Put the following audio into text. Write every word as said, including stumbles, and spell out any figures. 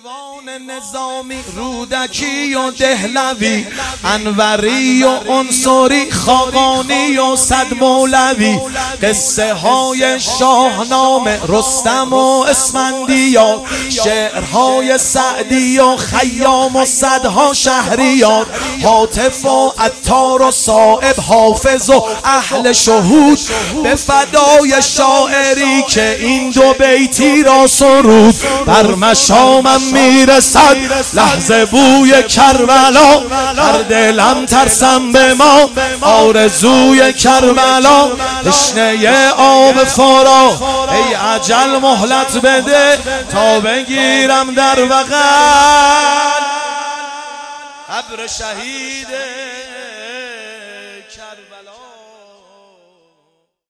دیوان نظامی، رودکی و دهلوی، انوری و عنصری، خاقانی و صد مولوی، قصه های شاهنامه رستم و اسفندیار، شعرهای سعدی و خیام و صدها شهریار، هاتف و عطار و صائب، حافظ و اهل شهود، به فدای شاعری که این دو بیتی را سرود. بر مشامم میرسد لحظه بوی کربلا، در دلم ترسم به ما آرزوی کربلا، تشنه آب فرا ای اجل مهلت بده تا بگیرم در بغل قبر شهیده.